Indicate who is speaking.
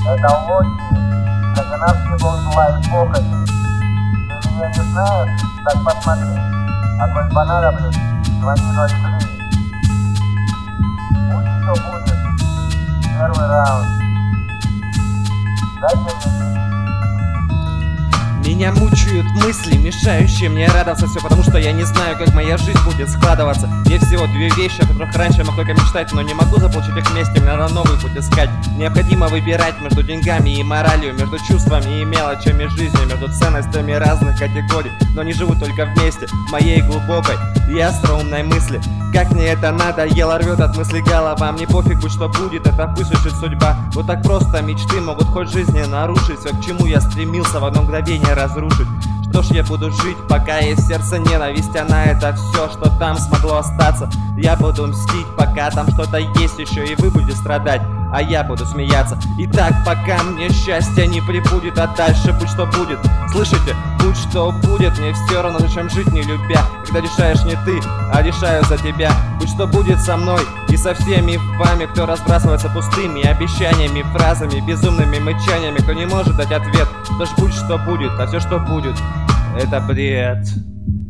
Speaker 1: Это логи, скандинавский бог зла и похоти. Ты меня не знаешь? Так посмотри. Огонь понадоблюсь, звони 03. Будь что будет. Первый раунд. Дайте мне.
Speaker 2: Меня мучают мысли, мешающие мне радоваться. Все потому, что я не знаю, как моя жизнь будет складываться. Есть всего две вещи, о которых раньше я мог только мечтать, но не могу заполучить их вместе, мне надо новый путь искать. Необходимо выбирать между деньгами и моралью, между чувствами и мелочами жизни, между ценностями разных категорий. Но они живут только вместе, в моей глубокой и остроумной мысли. Как мне это надоело, рвет от мысли голова. Мне пофиг, будь что будет, это пусть решит судьба. Вот так просто мечты могут хоть жизни нарушить. Все, к чему я стремился, в одно мгновение разрушить. Что ж, я буду жить, пока есть в сердце ненависть, а на это все, что там смогло остаться. Я буду мстить, пока там что-то есть еще, и вы будете страдать, а я буду смеяться. И так, пока мне счастье не прибудет, а дальше будь что будет. Слышите? Будь что будет, мне все равно, зачем жить не любя, когда решаешь не ты, а решаю за тебя. Будь что будет со мной и со всеми вами, кто разбрасывается пустыми обещаниями, фразами, безумными мычаниями, кто не может дать ответ. То ж будь что будет, а все что будет, это бред.